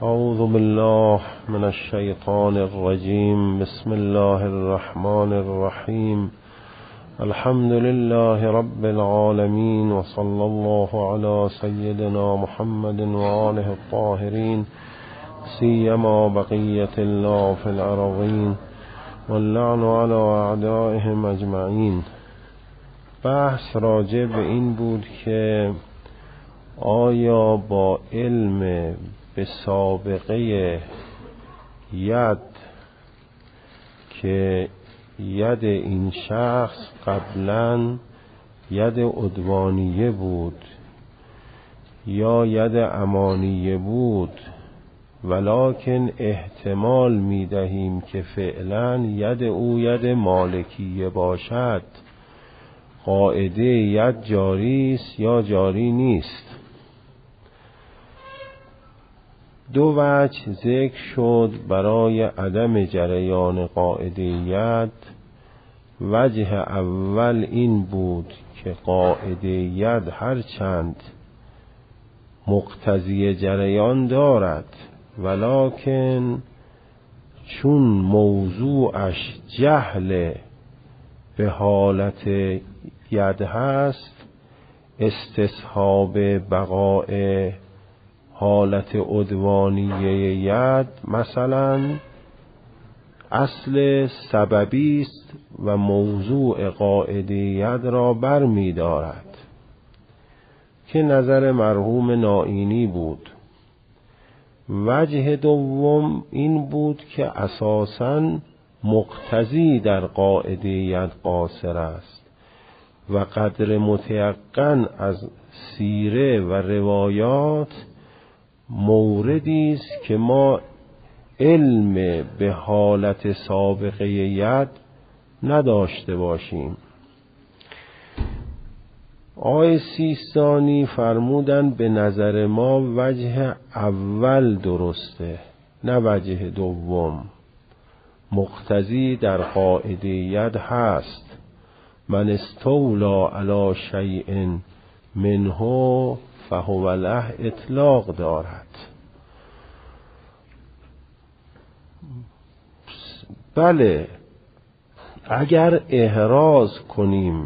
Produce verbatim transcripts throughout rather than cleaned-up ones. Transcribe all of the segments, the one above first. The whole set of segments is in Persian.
اعوذ بالله من الشیطان الرجیم. بسم الله الرحمن الرحیم. الحمد لله رب العالمین و صلی الله علی سیدنا محمد و آله الطاهرین سیما بقیة الله فی الارضین واللعن علی اعدائهم اجمعین. بحث راجع به این بود که آیا با علم به سابقه ید که ید این شخص قبلا ید عدوانیه بود یا ید امانیه بود، ولکن احتمال می دهیم که فعلا ید او ید مالکیه باشد، قاعده ید جاری است یا جاری نیست. دو وجه ذکر شد برای عدم جریان قاعده ید. وجه اول این بود که قاعده ید هرچند مقتضی جریان دارد، ولکن چون موضوعش جهل به حالت ید هست، استصحاب بقاء حالت عدوانیه ید مثلا اصل سببی است و موضوع قاعده ید را بر می دارد که نظر مرحوم نائینی بود. وجه دوم این بود که اساساً مقتضی در قاعده ید قاصر است و قدر متیقن از سیره و روایات موردی است که ما علم به حالت سابقه ید نداشته باشیم. آقای سیستانی فرمودن به نظر ما وجه اول درسته، نه وجه دوم. مقتضی در قاعده ید هست. من استولا علی شیء منه فهو له اطلاق دارد. بله، اگر احراز کنیم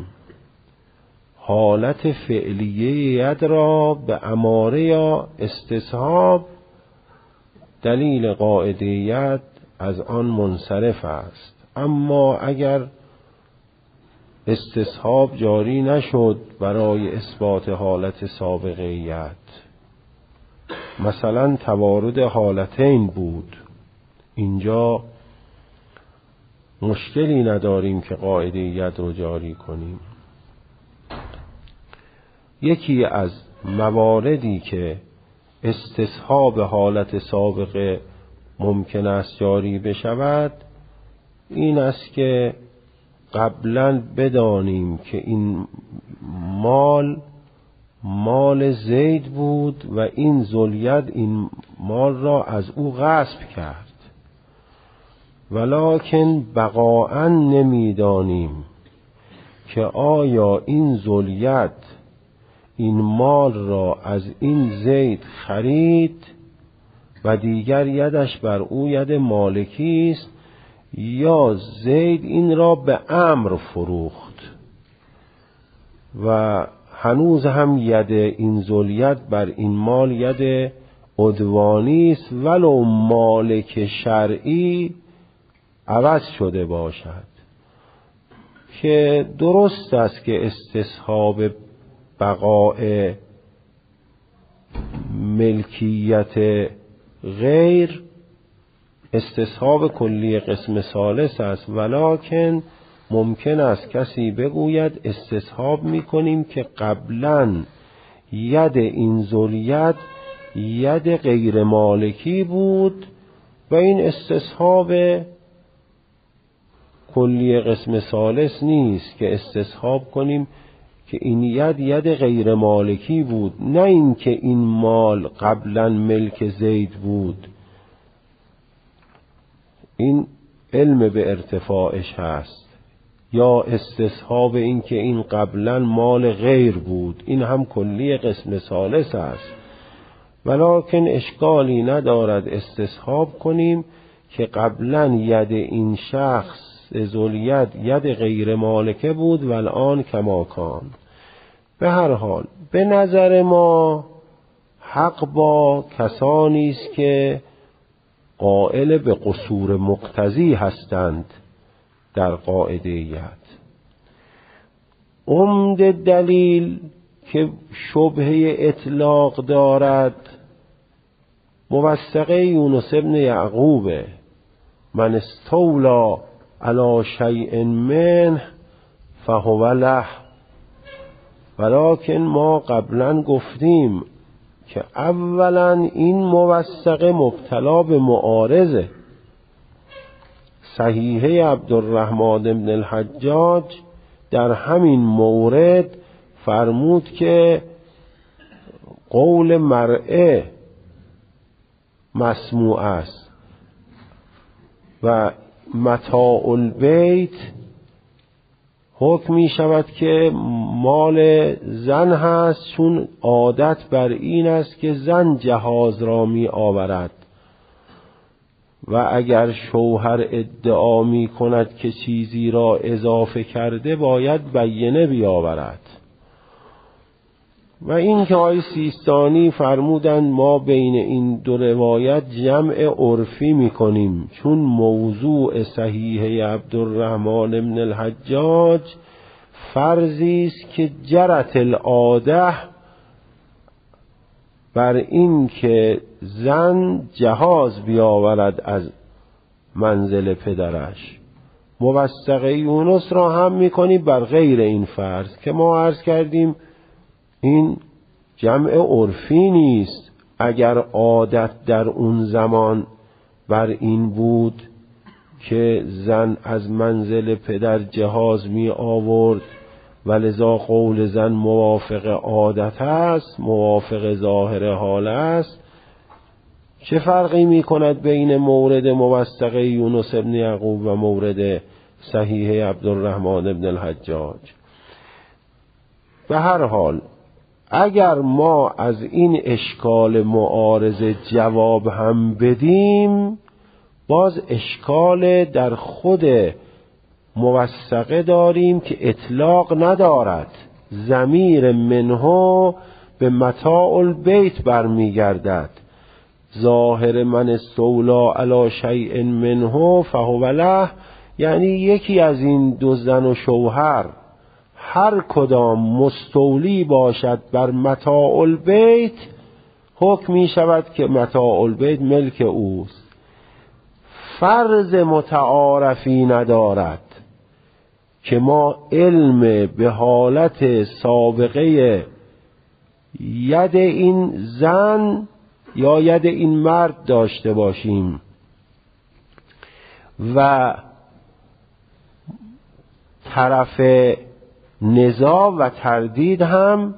حالت فعلیه ید را به اماره یا استصحاب، دلیل قاعده ید از آن منصرف است. اما اگر استصحاب جاری نشد برای اثبات حالت سابقه ید، مثلا توارد حالتین بود، اینجا مشکلی نداریم که قاعده ید رو جاری کنیم. یکی از مواردی که استصحاب حالت سابقه ممکن است جاری بشود این است که قبلا بدانیم که این مال مال زید بود و این ذوالید این مال را از او غصب کرد، ولکن بقاءً نمیدانیم که آیا این ذوالید این مال را از این زید خرید و دیگر یدش بر او ید مالکی است، یا زید این را به عمرو فروخت و هنوز هم ید این ذوالید بر این مال ید عدوانی است، ولو مالک شرعی عوض شده باشد. که درست است که استصحاب بقاء ملکیت غیر استصحاب کلی قسم ثالث است، ولکن ممکن است کسی بگوید استصحاب میکنیم که قبلا ید این ذوالید ید غیر مالکی بود و این استصحاب کلی قسم ثالث نیست که استصحاب کنیم که این ید ید غیر مالکی بود، نه اینکه این مال قبلا ملک زید بود. این علم به ارتفاعش هست. یا استصحاب این که این قبلا مال غیر بود، این هم کلی قسم ثالث است. ولکن اشکالی ندارد استصحاب کنیم که قبلا ید این شخص ذوالید ید غیر مالکه بود و الان کماکان. به هر حال به نظر ما حق با کسانی است که قائل به قصور مقتضی هستند در قاعده ید. عمده دلیل که شبهه اطلاق دارد موثقه یونس ابن یعقوب من استولا علی شیء منه فهو له. ولکن ما قبلا گفتیم که اولا این موثقه مبتلا به معارضه. صحیحه عبدالرحمن بن الحجاج در همین مورد فرمود که قول مرئه مسموع است و متاع البیت حکم می شود که مال زن هست، چون عادت بر این است که زن جهاز را می آورد و اگر شوهر ادعا می کند که چیزی را اضافه کرده باید بینه بیاورد. و این که آقای سیستانی فرمودند ما بین این دو روایت جمع عرفی می کنیم، چون موضوع صحیح عبدالرحمن بن الحجاج فرضی است که جرت العاده بر این که زن جهاز بیاورد از منزل پدرش. موثقه یونس را هم می کنیم بر غیر این فرض که ما عرض کردیم این جمع عرفی نیست. اگر عادت در اون زمان بر این بود که زن از منزل پدر جهاز می آورد و لذا قول زن موافق عادت است، موافق ظاهر حال است، چه فرقی می کند بین مورد موثقه یونس ابن یعقوب و مورد صحیح عبدالرحمن ابن الحجاج؟ به هر حال اگر ما از این اشکال معارضه جواب هم بدیم، باز اشکال در خود موثقه داریم که اطلاق ندارد. ضمیر منه به متاع البیت برمیگردد. ظاهر من استولا علی شیء منه فهو له، یعنی یکی از این دو زن و شوهر هر کدام مستولی باشد بر متاع البیت، حکم می شود که متاع البیت ملک اوست. فرض متعارفی ندارد که ما علم به حالت سابقه ید این زن یا ید این مرد داشته باشیم و طرف نزاع و تردید هم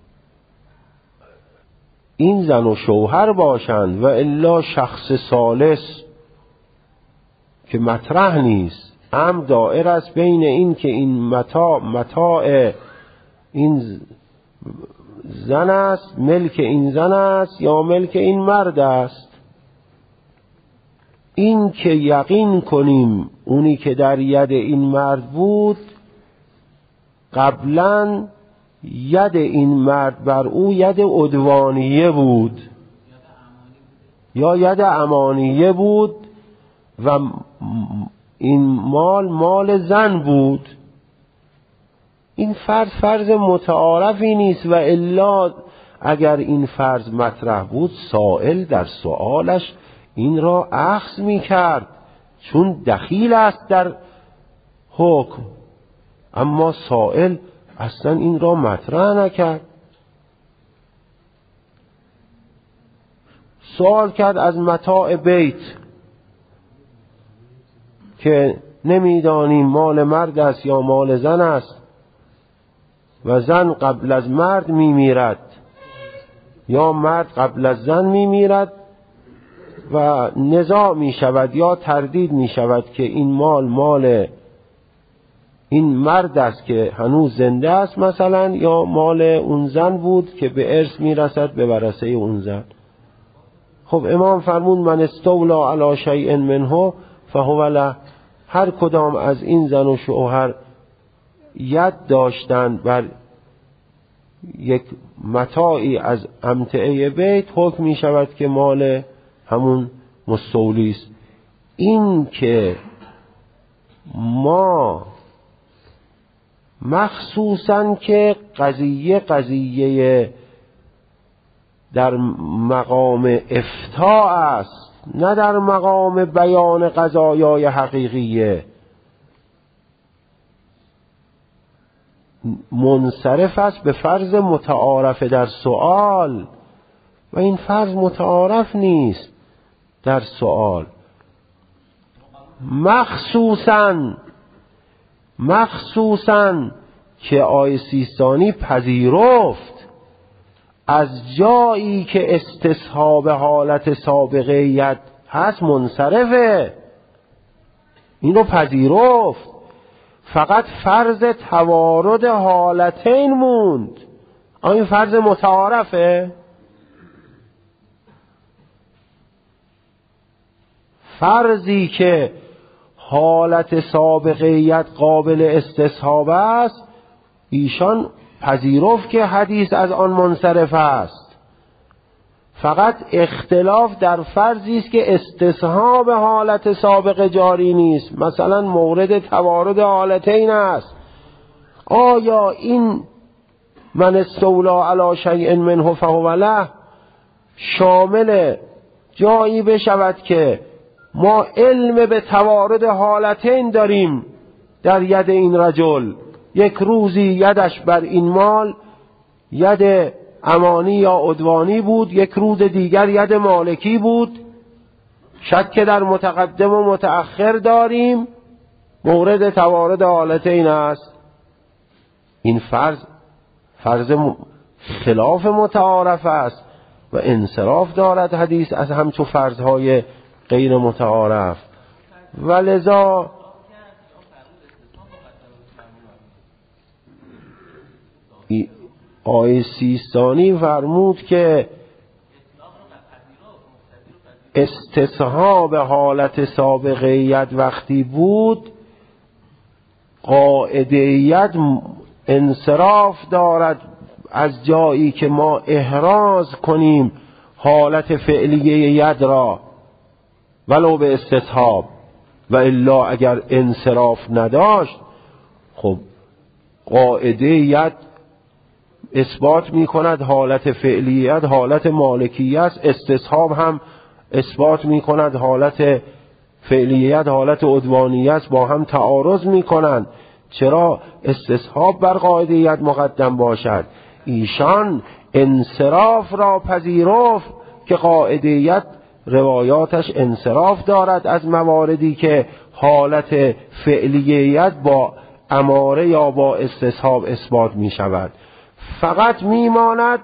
این زن و شوهر باشند و الا شخص ثالث که مطرح نیست. امر دائر است بین این که این متاع متاع این زن است، ملک این زن است یا ملک این مرد است. این که یقین کنیم اونی که در ید این مرد بود قبلا ید این مرد بر او ید عدوانیه بود یا ید امانیه بود و این مال مال زن بود. این فرض فرض متعارفی نیست و الا اگر این فرض مطرح بود سائل در سؤالش این را اخذ می کرد، چون دخیل است در حکم. اما سائل اصلا این را مطرح نکرد. سوال کرد از متاع بیت که نمیدانیم مال مرد است یا مال زن است و زن قبل از مرد میمیرد یا مرد قبل از زن میمیرد و نزاع می شود یا تردید می شود که این مال مال این مرد است که هنوز زنده است مثلا یا مال اون زن بود که به ارث می رسد به ورثه اون زن. خب امام فرمود من استولا علی شیء منه فهو له. هر کدام از این زن و شوهر ید داشتند بر یک متاعی از امتعه بیت، حکم می شود که مال همون مستولی است. این که ما مخصوصاً که قضیه قضیه در مقام افتاء است، نه در مقام بیان قضایای حقیقیه، منصرف است به فرض متعارف در سؤال و این فرض متعارف نیست در سؤال. مخصوصاً مخصوصاً که آیه سیستانی پذیرفت از جایی که استصحاب حالت سابقه ید هست منصرفه، این رو پذیرفت، فقط فرض توارد حالتین موند. آیا این فرض متعارفه؟ فرضی که حالت سابقیت قابل استصحاب است ایشان پذیرفت که حدیث از آن منصرف است، فقط اختلاف در فرضی است که استصحاب حالت سابق جاری نیست. مثلا مورد توارد حالتین است. آیا این من استولا علی شیء منه فهو له شامل جایی بشود که ما علم به توارد حالتین داریم در ید این رجل، یک روزی یدش بر این مال ید امانی یا عدوانی بود، یک روز دیگر ید مالکی بود، شک در متقدم و متأخر داریم، مورد توارد حالتین است. این فرض فرض خلاف متعارف است و انصراف دارد حدیث از همچو فرضهای غیر متعارف. ولذا آیه سیستانی فرمود که استصحاب حالت سابقه ید وقتی بود قاعده ید انصراف دارد از جایی که ما احراز کنیم حالت فعلیه ید را ولو به استصحاب، و الا اگر انصراف نداشت خب قاعده ید اثبات می کند حالت فعلیت حالت مالکیه است، استصحاب هم اثبات می کند حالت فعلیت حالت عدوانیه است، با هم تعارض می کنند. چرا استصحاب بر قاعده ید مقدم باشد؟ ایشان انصراف را پذیرفت که قاعده ید روایاتش انصراف دارد از مواردی که حالت فعلیت با اماره یا با استصحاب اثبات می شود. فقط می ماند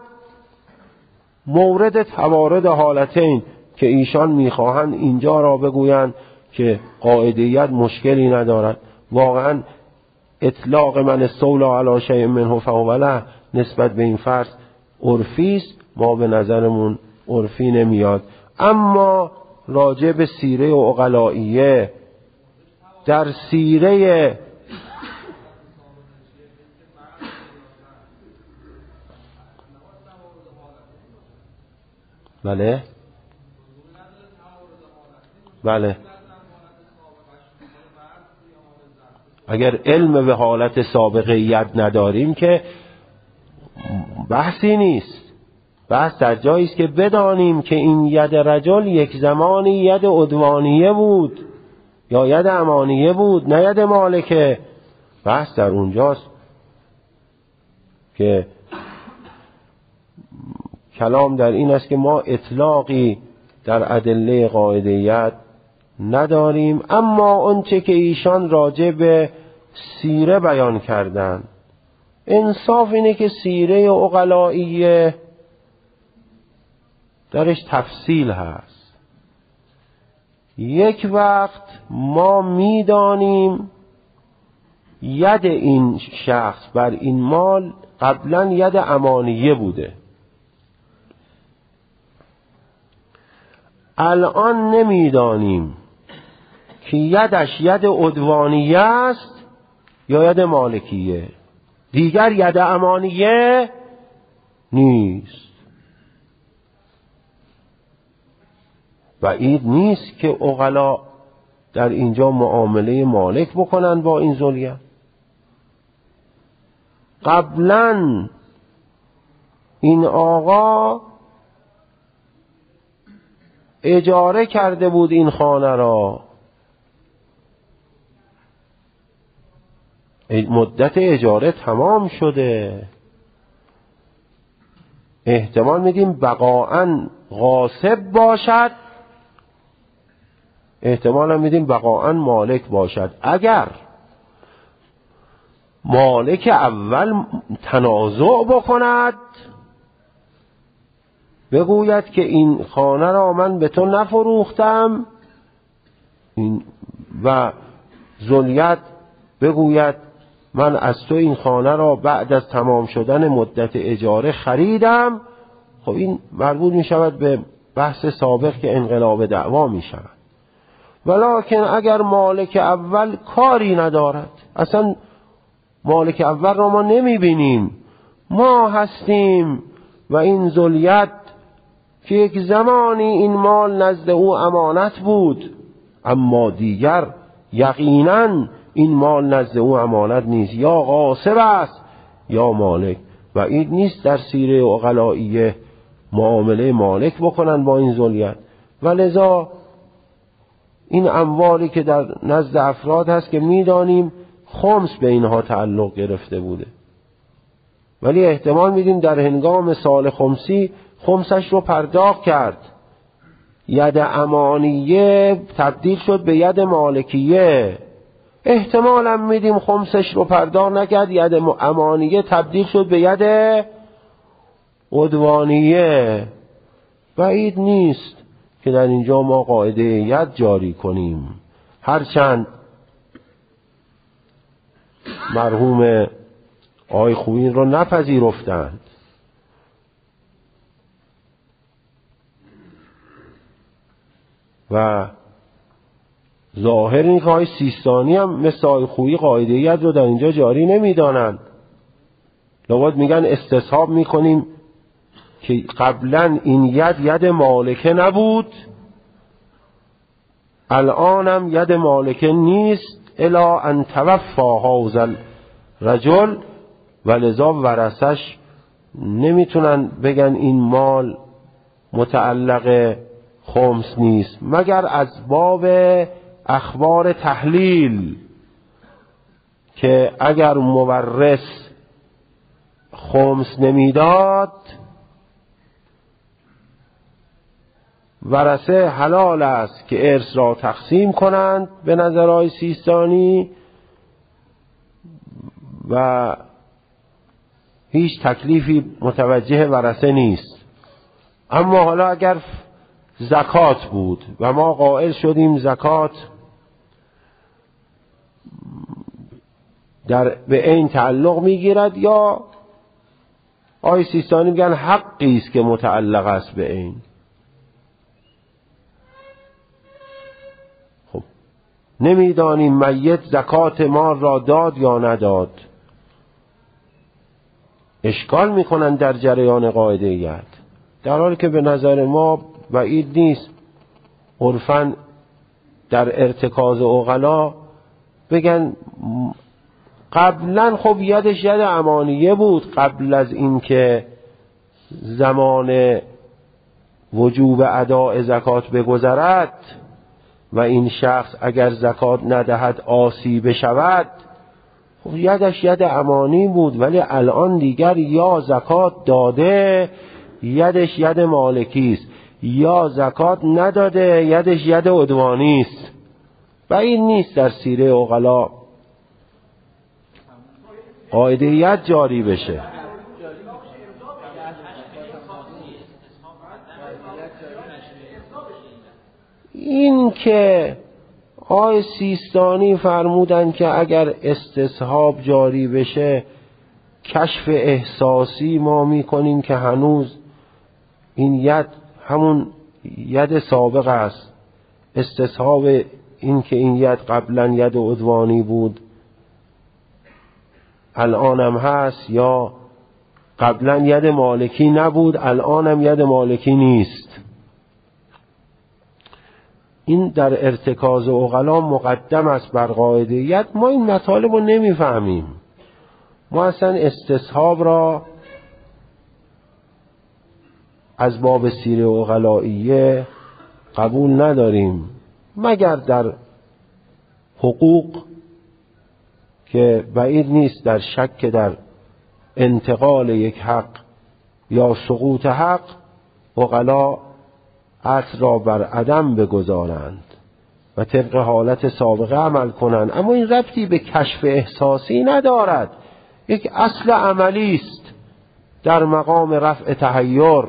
مورد توارد حالتین که ایشان می خواهند اینجا را بگویند که قاعدیت مشکلی ندارد. واقعا اطلاق من استولا علی شیء منه فهو له نسبت به این فرض عرفی است، ما به نظرمون عرفی نمیاد. اما راجع به سیره و عقلائیه، در سیره بله بله اگر علم به حالت سابقه ید نداریم که بحثی نیست. بحث در جایی است که بدانیم که این ید رجل یک زمانی ید عدوانیه بود یا ید امانیه بود نه ید مالکه. بحث در اونجاست که کلام در این است که ما اطلاقی در ادله قاعدیت نداریم. اما اونچه که ایشان راجع به سیره بیان کردن، انصاف اینه که سیره عقلائیه درش تفصیل هست. یک وقت ما میدانیم ید این شخص بر این مال قبلا ید امانیه بوده، الان نمیدانیم که یدش ید عدوانیه است یا ید مالکیه، دیگر ید امانیه نیست. بعید نیست که عقلا در اینجا معامله مالک بکنن با این ذوالید. قبلا این آقا اجاره کرده بود این خانه را، مدت اجاره تمام شده، احتمال میدیم بقاءً غاصب باشد، احتمال هم میدیم بقاءً مالک باشد. اگر مالک اول تنازع بکند، بگوید که این خانه را من به تو نفروختم، این و ذوالید بگوید من از تو این خانه را بعد از تمام شدن مدت اجاره خریدم، خب این مربوط می شود به بحث سابق که انقلاب دعوا می شود. ولکن اگر مالک اول کاری ندارد، اصلا مالک اول را ما نمی بینیم، ما هستیم و این ذوالید که یک زمانی این مال نزد او امانت بود، اما دیگر یقیناً این مال نزد او امانت نیست، یا غاصب است یا مالک. و این نیست در سیره عقلائیه معامله مالک بکنن با این ذوالید. و لذا این اموالی که در نزد افراد هست که میدانیم خمس به اینها تعلق گرفته بوده، ولی احتمال میدیم در هنگام سال خمسی خمسش رو پرداخت کرد، ید امانیه تبدیل شد به ید مالکیه. احتمال هم میدیم خمسش رو پرداخت نکرد، ید امانیه تبدیل شد به ید عدوانیه. بعید نیست که در اینجا ما قاعده ید جاری کنیم، هرچند مرحوم آقای خویی رو نپذیرفتند. و ظاهر این که آقای سیستانی هم مثل آقای خویی قاعده ید رو در اینجا جاری نمیدانند. لابد میگن استصحاب میکنیم که قبلا این ید ید مالکه نبود، الانم ید مالکه نیست، الا ان توفا هذا الرجل، و لذا ورثش نمیتونن بگن این مال متعلق خمس نیست، مگر از باب اخبار تحلیل که اگر مورث خمس نمیداد ورثه حلال است که ارث را تقسیم کنند به نظرهای سیستانی و هیچ تکلیفی متوجه ورثه نیست. اما حالا اگر زکات بود و ما قائل شدیم زکات در به این تعلق میگیرد، یا آی سیستانی میگن حقی است که متعلق است به این. خب نمیدانیم میت زکات مال را داد یا نداد، اشکال میکنن در جریان قاعده ید، در حالی که به نظر ما بعید نیست عرفاً در ارتکاز عقلا بگن قبلا خب یدش ید امانیه بود، قبل از اینکه زمان وجوب اداء زکات بگذرد و این شخص اگر زکات ندهد آسی بشود، خب یدش ید امانی بود، ولی الان دیگر یا زکات داده یدش ید مالکی است، یا زکات نداده یدش ید عدوانی است. و این نیست در سیره عقلا قاعده ید جاری بشه. این که آقای سیستانی فرمودن که اگر استصحاب جاری بشه کشف احساسی ما میکنیم که هنوز این ید همون ید سابق است، استصحاب این که این ید قبلا ید عدوانی بود الانم هست، یا قبلا ید مالکی نبود الانم ید مالکی نیست. این در ارتکاز عقلا مقدم است بر قاعده ید. ما این مطالب رو نمیفهمیم. ما اصلا استصحاب را از باب سیره عقلائیه قبول نداریم، مگر در حقوق که بعید نیست در شک در انتقال یک حق یا سقوط حق عقلا اصل را بر عدم بگذارند و طبق حالت سابقه عمل کنند. اما این ربطی به کشف احساسی ندارد، یک اصل عملی است در مقام رفع تحیر.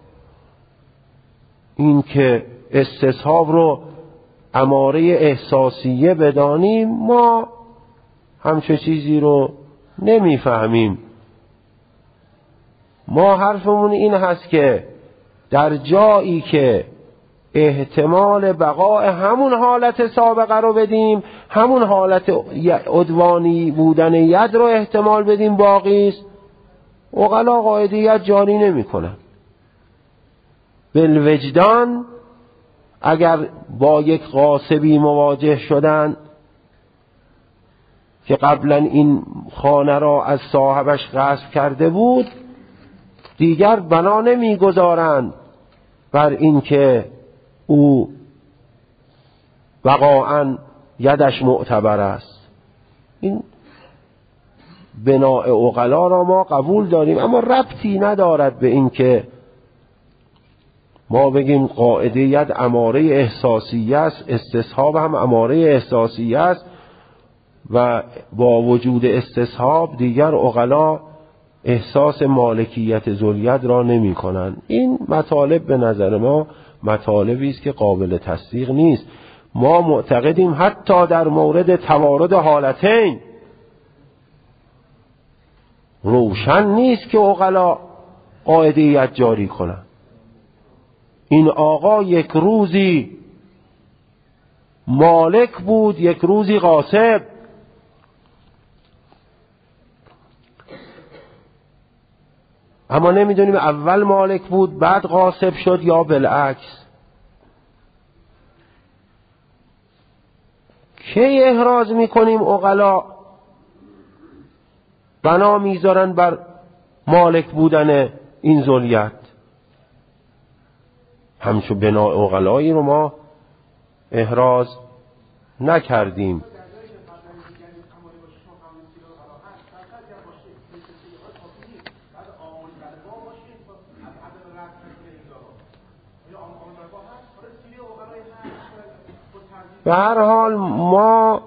این که استصحاب رو اماره احساسیه بدانیم، ما همچه چیزی رو نمیفهمیم. ما حرفمون این هست که در جایی که احتمال بقای همون حالت سابقه رو بدیم، همون حالت عدوانی بودن ید رو احتمال بدیم باقی است، عقلا قاعده ید جاری نمی کنن. بالوجدان اگر با یک غاصبی مواجه شدن که قبلا این خانه را از صاحبش غصب کرده بود، دیگر بنا نمیگذارند بر اینکه او واقعا یدش معتبر است. این بناء عقلا را ما قبول داریم، اما ربطی ندارد به اینکه ما بگیم قاعده ید اماره احساسیه است، استصحاب هم اماره احساسیه است و با وجود استصحاب دیگر عقلا احساس مالکیت ذوالید را نمی کنند. این مطالب به نظر ما مطالبی است که قابل تصدیق نیست. ما معتقدیم حتی در مورد توارد حالتین روشن نیست که عقلا قاعده ید جاری کنند. این آقا یک روزی مالک بود، یک روزی غاصب. اما نمیدونیم اول مالک بود بعد غاصب شد یا بالعکس. کی احراز میکنیم عقلا بنا میذارن بر مالک بودن این ذوالید؟ همچون بنا عقلایی رو ما احراز نکردیم. به هر حال ما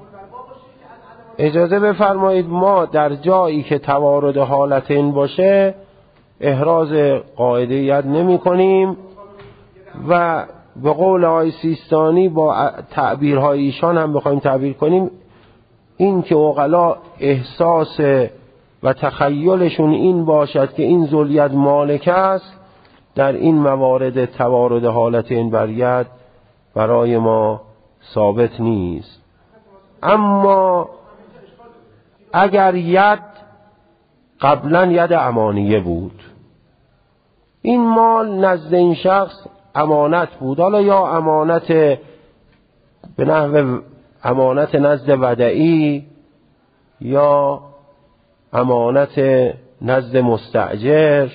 اجازه بفرمایید ما در جایی که توارد حالتین باشه احراز قاعده ید نمی کنیم و به قول آقای سیستانی با تعبیرهای ایشان هم بخوایم تعبیر کنیم، این که عقلا احساس و تخیلشون این باشد که این ذوالید مالک است، در این موارد توارد حالتین بر ید برای ما ثابت نیست. اما اگر ید قبلا ید امانیه بود، این مال نزد این شخص امانت بود، حالا یا امانت به نحو امانت نزد ودعی یا امانت نزد مستأجر،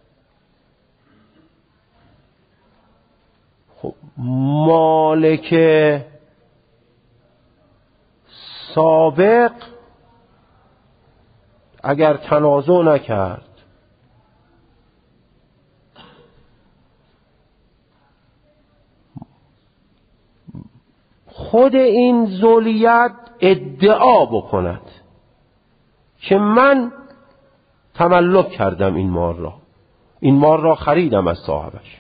خب مالک سابق اگر تنازع نکرد خود این ذوالید ادعا بکند که من تملک کردم این مال را، این مال را خریدم از صاحبش،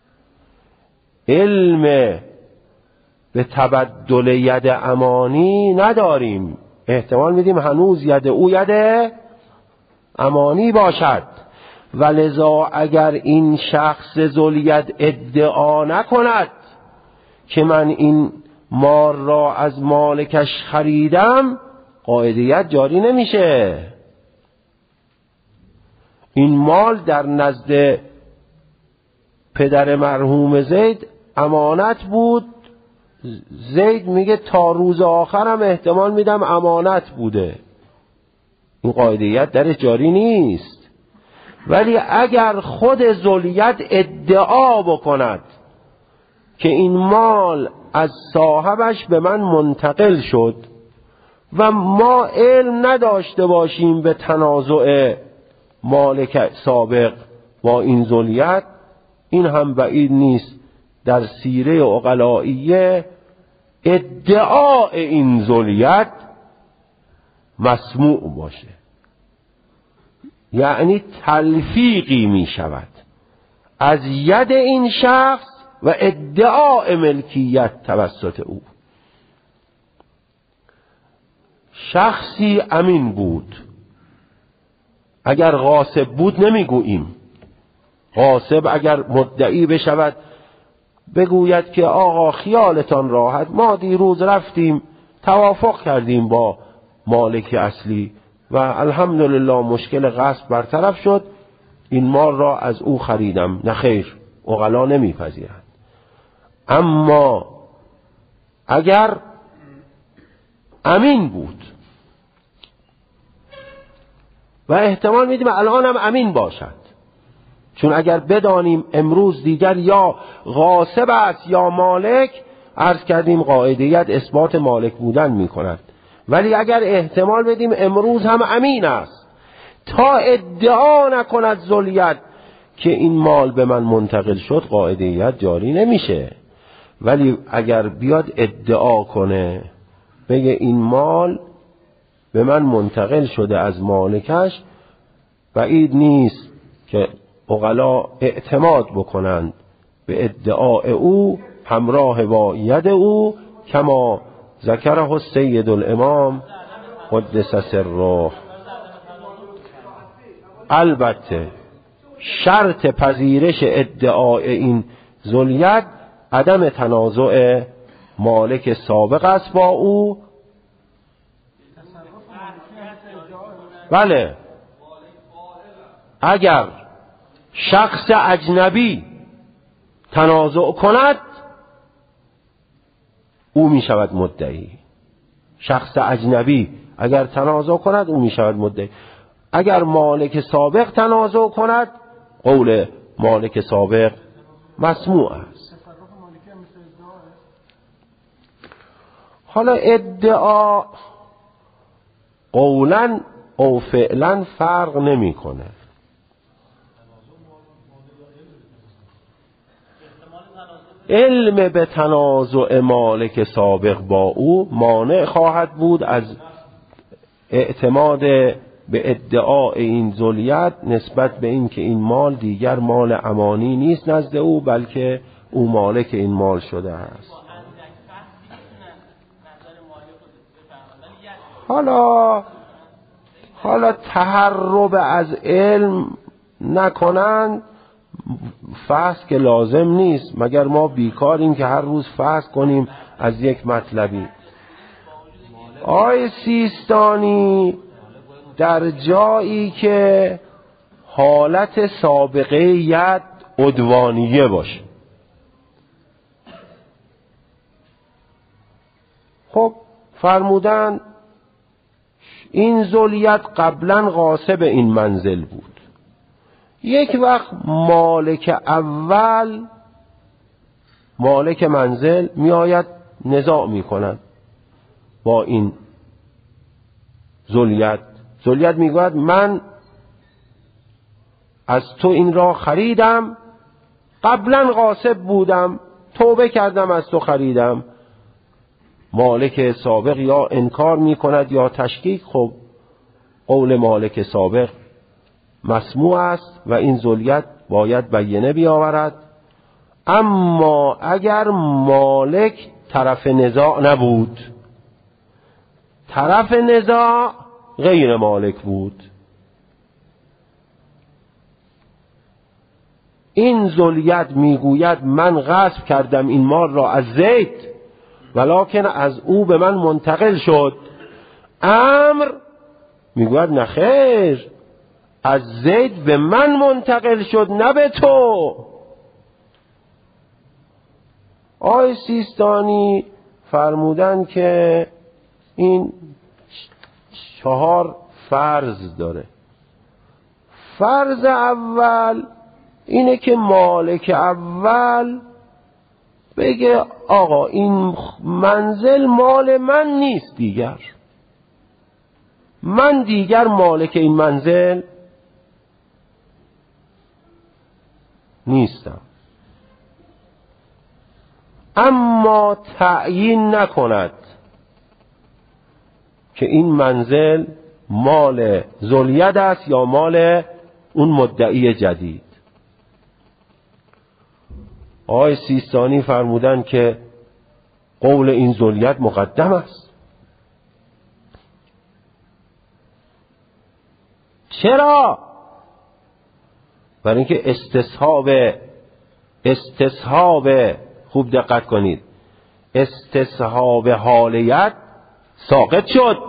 علم به تبدل ید امانی نداریم، احتمال میدیم هنوز ید او ید امانی باشد. ولذا اگر این شخص ذوالید ادعا نکند که من این مال را از مالکش خریدم، قاعدیت جاری نمیشه. این مال در نزد پدر مرحوم زید امانت بود. زید میگه تا روز آخرم احتمال میدم امانت بوده. این قاعدیت درش جاری نیست. ولی اگر خود ذوالید ادعا بکند که این مال از صاحبش به من منتقل شد و ما علم نداشته باشیم به تنازع مالک سابق با این ذوالید، این هم بعید نیست در سیره عقلائیه ادعاء این ذوالید مسموع باشه، یعنی تلفیقی می شود از ید این شخص و ادعاء ملکیت توسط او. شخصی امین بود، اگر غاصب بود نمیگوییم. غاصب اگر مدعی بشود بگوید که آقا خیالتان راحت، ما دیروز رفتیم توافق کردیم با مالک اصلی و الحمدلله مشکل غصب برطرف شد، این مال را از او خریدم. نه خیر، عقلا نمیپذیرند. اما اگر امین بود و احتمال میدیم الان هم امین باشد، چون اگر بدانیم امروز دیگر یا غاصب است یا مالک، عرض کردیم قاعدیت اثبات مالک بودن میکند. ولی اگر احتمال بدیم امروز هم امین است تا ادعا نکند ذوالید که این مال به من منتقل شد، قاعدیت جاری نمیشه. ولی اگر بیاد ادعا کنه بگه این مال به من منتقل شده از مالکش، بعید نیست که عقلا اعتماد بکنند به ادعاء او همراه با ید او، کما ذکره السید الامام قدس سره. البته شرط پذیرش ادعای این ذوالید عدم تنازع مالک سابق است با او. بله، اگر شخص اجنبی تنازع کند او می شود مدعی. شخص اجنبی اگر تنازع کند او می شود مدعی. اگر مالک سابق تنازع کند قول مالک سابق مسموع است. حالا ادعا قولا او فعلا فرق نمی کنه. علم به تنازع مالک سابق با او مانع خواهد بود از اعتماد به ادعای این ذوالید نسبت به این که این مال دیگر مال امانی نیست نزد او، بلکه او مالک این مال شده است. حالا حالا تهرب از علم نکنند، فحص که لازم نیست، مگر ما بیکاریم که هر روز فحص کنیم از یک مطلبی. آی سیستانی در جایی که حالت سابقه ید عدوانیه باشه، خب فرمودن این ذوالید قبلا غاصب این منزل بود، یک وقت مالک اول مالک منزل می آید نزاع می کند با این ذوالید. ذوالید می گوید من از تو این را خریدم، قبلا غاصب بودم، توبه کردم از تو خریدم. مالک سابق یا انکار می کند یا تشکیک. خب قول مالک سابق مسموع است و این ذوالید باید بینه بیاورد. اما اگر مالک طرف نزاع نبود، طرف نزاع غیر مالک بود، این ذوالید میگوید من غصب کردم این مال را از زید ولکن از او به من منتقل شد. عمرو میگوید نه خیر، از زید به من منتقل شد نه به تو. آقای سیستانی فرمودن که این چهار فرض داره. فرض اول اینه که مالک اول بگه آقا این منزل مال من نیست دیگر، من دیگر مالک این منزل نیستم، اما تعیین نکند که این منزل مال ذوالید است یا مال اون مدعی جدید. آقای سیستانی فرمودن که قول این ذوالید مقدم است. چرا؟ برای اینکه استصحاب استصحاب خوب دقت کنید، استصحاب حالیت ساقط شد.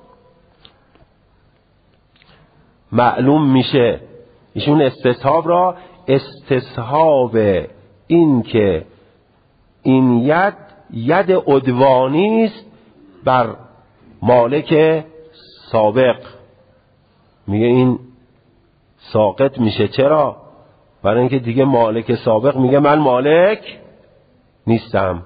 معلوم میشه ایشون استصحاب را استصحاب این که این ید ید عدوانی است بر مالک سابق، میگه این ساقط میشه. چرا؟ برای اینکه دیگه مالک سابق میگه من مالک نیستم،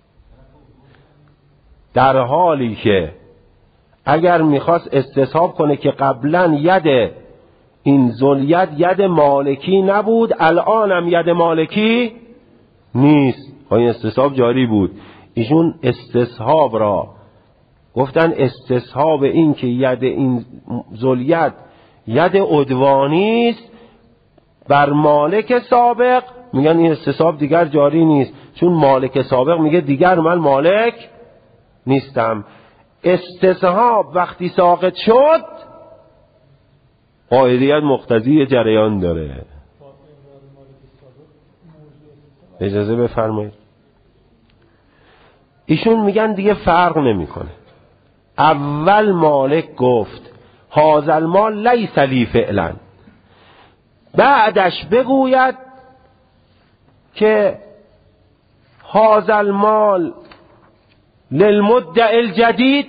در حالی که اگر میخواست استصحاب کنه که قبلا ید این ذوالید ید مالکی نبود الانم ید مالکی نیست، این استصحاب جاری بود. ایشون استصحاب را گفتن استصحاب این که ید این ذوالید ید عدوانی است بر مالک سابق، میگن این استصحاب دیگر جاری نیست، چون مالک سابق میگه دیگر من مالک نیستم. استصحاب وقتی ساقط شد قاعدیت مقتضی جریان داره. اجازه بفرمایید. ایشون میگن دیگه فرق نمیکنه. اول مالک گفت هذا المال لیس لی فعلا، بعدش بگوید که هذا المال للمدعی الجدید،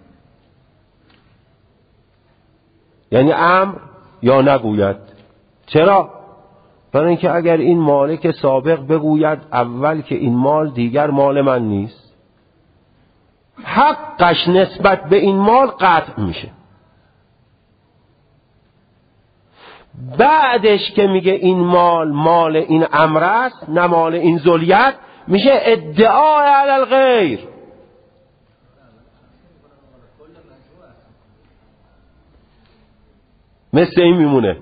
یعنی امر یا نگوید. چرا؟ برای اینکه اگر این مالک سابق بگوید اول که این مال دیگر مال من نیست، حقش نسبت به این مال قطع میشه. بعدش که میگه این مال مال این امر است نه مال این ذوالید، میشه ادعای علی الغیر. مثل این میمونه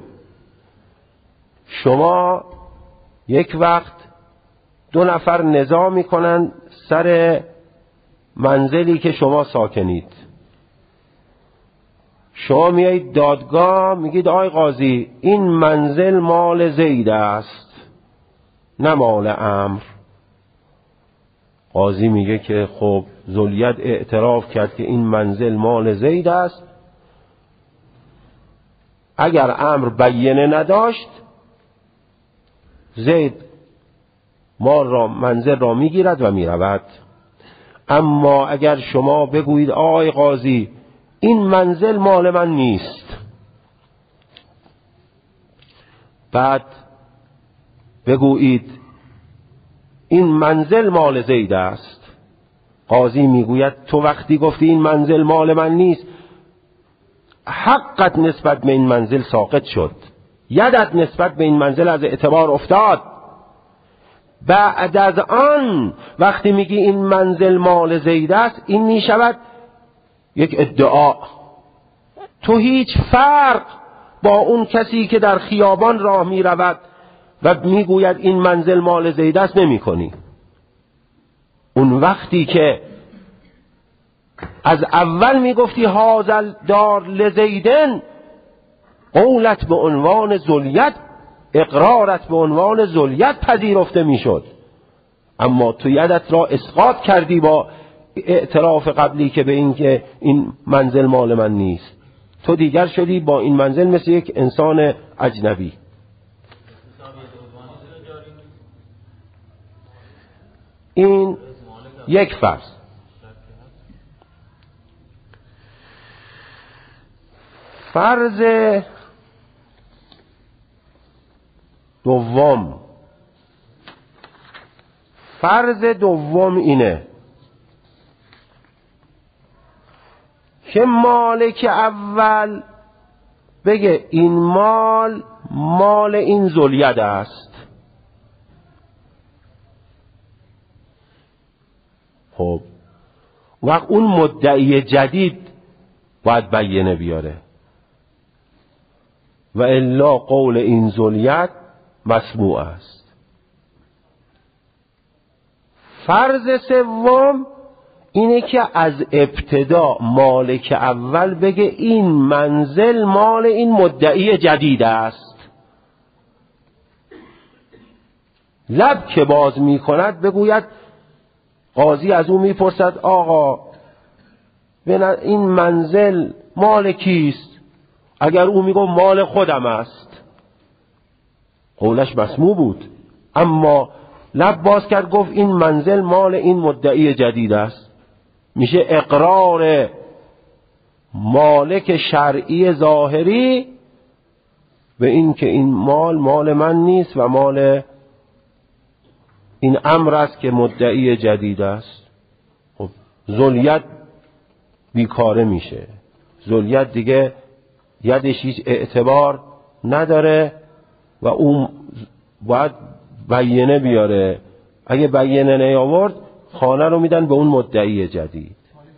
شما یک وقت دو نفر نزاع میکنن سر منزلی که شما ساکنید، شما میایید دادگاه میگید آی قاضی این منزل مال زید است نه مال عمرو. قاضی میگه که خب ذوالید اعتراف کرد که این منزل مال زید است، اگر عمرو بیینه نداشت زید مال را منزل را میگیرد و میرود. اما اگر شما بگویید آی قاضی این منزل مال من نیست، بعد بگویید این منزل مال زید است، قاضی میگوید تو وقتی گفتی این منزل مال من نیست حقت نسبت به این منزل ساقط شد، یدت نسبت به این منزل از اعتبار افتاد. بعد از آن وقتی میگی این منزل مال زید است این میشود یک ادعا. تو هیچ فرق با اون کسی که در خیابان راه میرود و میگوید این منزل مال زید است نمی کنی. اون وقتی که از اول میگفتی هازل دار لزیدن، قولت به عنوان ذوالید اقرارت به عنوان ذلیت پذیرفته میشد، اما تو یدت را اسقاط کردی با اعتراف قبلی که به این که این منزل مال من نیست. تو دیگر شدی با این منزل مثل یک انسان اجنبی. این یک فرض. فرض دوم فرض دوم اینه که مالک اول بگه این مال مال این ذوالید است. خب وقت اون مدعی جدید باید بیانه بیاره و الا قول این ذوالید مسموع است. فرض سوم اینه که از ابتدا مالک اول بگه این منزل مال این مدعی جدید است. لب که باز می کند بگوید، قاضی از او میپرسد آقا این منزل مال کیست؟ اگر او میگه مال خودم است، قولش مسموع بود، اما لب باز کرد گفت این منزل مال این مدعی جدید است، میشه اقرار مالک شرعی ظاهری به این که این مال مال من نیست و مال این امر است که مدعی جدید است. خب ذوالید بیکاره میشه، ذوالید دیگه یدش هیچ اعتبار نداره و اون باید بیانه بیاره. اگه بیانه نیاورد خانه رو میدن به اون مدعی جدید.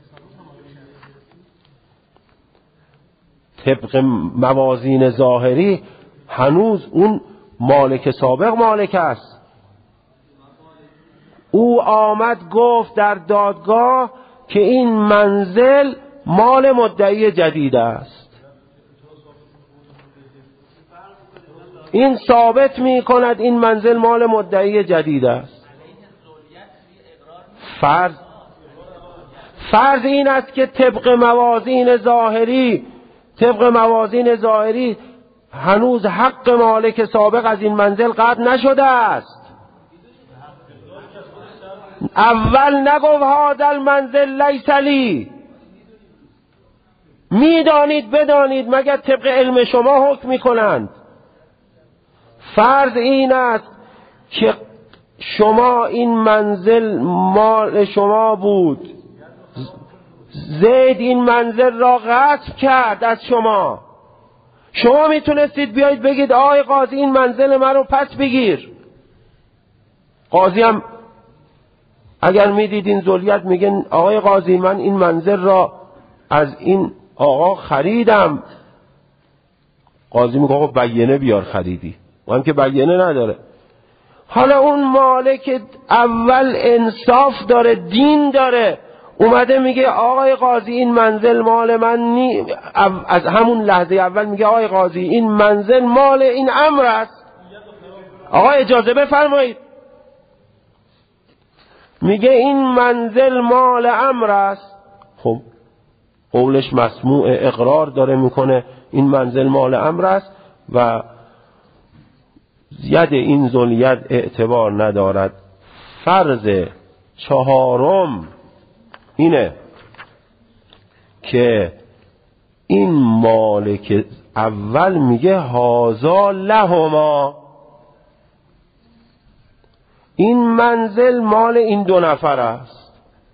طبق موازین ظاهری هنوز اون مالک سابق مالک است. او آمد گفت در دادگاه که این منزل مال مدعی جدید است. این ثابت می کند این منزل مال مدعی جدید است. فرض فرض این است که طبق موازین ظاهری طبق موازین ظاهری هنوز حق مالک سابق از این منزل قطع نشده است. اول نگفت هذا المنزل لیس لی. میدانید بدانید مگر طبق علم شما حکم میکنند. فرض این است که شما این منزل مال شما بود، زید این منزل را غصب کرد از شما، شما میتونستید بیایید بگید آقای قاضی این منزل من رو پس بگیر. قاضی هم اگر میدید این ذوالید میگه آقای قاضی من این منزل را از این آقا خریدم. قاضی میگه آقا بیانه بیار خریدی، و هم که بیانه نداره. حالا اون مالک اول انصاف داره، دین داره، اومده میگه آقای قاضی این منزل مال من نی. از همون لحظه اول میگه آقای قاضی این منزل مال این امر است. آقا اجازه بفرمایید. میگه این منزل مال امر است. خب قولش مسموع، اقرار داره میکنه این منزل مال امر است و ید این ذوالید اعتبار ندارد. فرض چهارم اینه که این مالک اول میگه هذا لهما، این منزل مال این دو نفر است.